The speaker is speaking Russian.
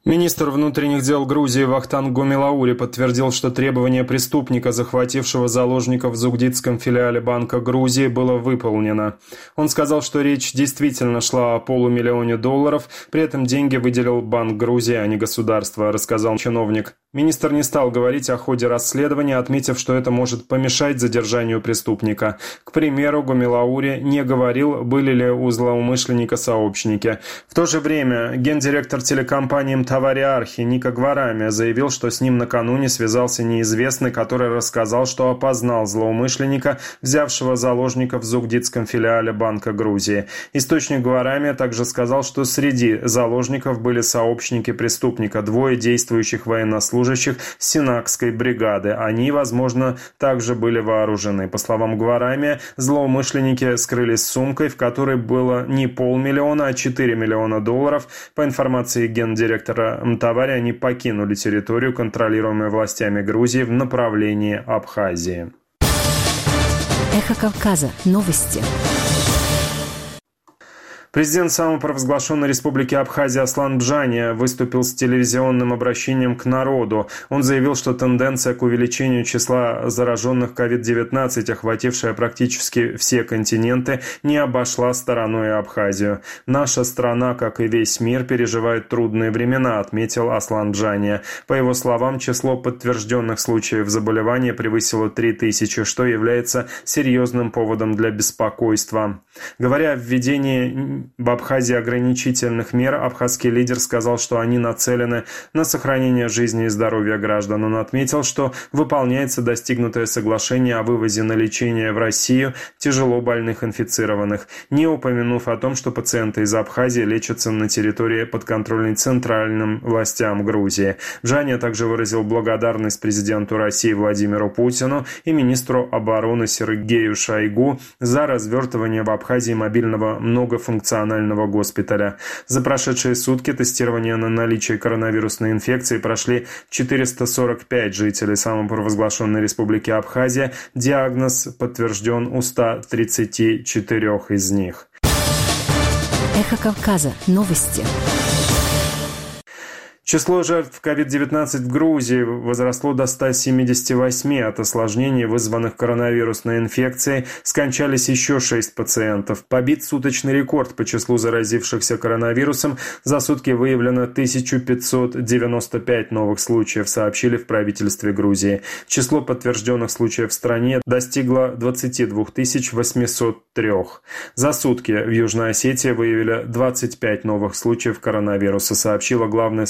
Министр внутренних дел Грузии Вахтанг Гумилаури подтвердил, что требование преступника, захватившего заложников в Зугдидском филиале Банка Грузии, было выполнено. Он сказал, что речь действительно шла о $500 000, при этом деньги выделил Банк Грузии, а не государство, рассказал чиновник. Министр не стал говорить о ходе расследования, отметив, что это может помешать задержанию преступника. К примеру, Гумилаури не говорил, были ли у злоумышленника сообщники. В то же время гендиректор телекомпании «Мтавари-Архи» Ника Гварами заявил, что с ним накануне связался неизвестный, который рассказал, что опознал злоумышленника, взявшего заложников в Зугдидском филиале Банка Грузии. Источник Гварами также сказал, что среди заложников были сообщники преступника, 2 действующих военнослужащих Синакской бригады. Они, возможно, также были вооружены. По словам Гварами, злоумышленники скрылись с сумкой, в которой было не $500 000, а $4 миллиона. По информации гендиректора Мтавари, они покинули территорию, контролируемую властями Грузии, в направлении Абхазии. Эхо Кавказа. Новости. Президент самопровозглашенной республики Абхазия Аслан Бжания выступил с телевизионным обращением к народу. Он заявил, что тенденция к увеличению числа зараженных COVID-19, охватившая практически все континенты, не обошла стороной Абхазию. «Наша страна, как и весь мир, переживает трудные времена», отметил Аслан Бжания. По его словам, число подтвержденных случаев заболевания превысило 3000, что является серьезным поводом для беспокойства. Говоря о введении в Абхазии ограничительных мер, абхазский лидер сказал, что они нацелены на сохранение жизни и здоровья граждан. Он отметил, что выполняется достигнутое соглашение о вывозе на лечение в Россию тяжело больных инфицированных, не упомянув о том, что пациенты из Абхазии лечатся на территории, подконтрольной центральным властям Грузии. Бжания также выразил благодарность президенту России Владимиру Путину и министру обороны Сергею Шойгу за развертывание в Абхазии мобильного многофункционального госпиталя. За прошедшие сутки тестирование на наличие коронавирусной инфекции прошли 445 жителей самопровозглашенной республики Абхазия. Диагноз подтвержден у 134 из них. Эхо Кавказа. Новости. Число жертв COVID-19 в Грузии возросло до 178. От осложнений, вызванных коронавирусной инфекцией, скончались еще 6 пациентов. Побит суточный рекорд по числу заразившихся коронавирусом. За сутки выявлено 1595 новых случаев, сообщили в правительстве Грузии. Число подтвержденных случаев в стране достигло 22 803. За сутки в Южной Осетии выявили 25 новых случаев коронавируса, сообщила главная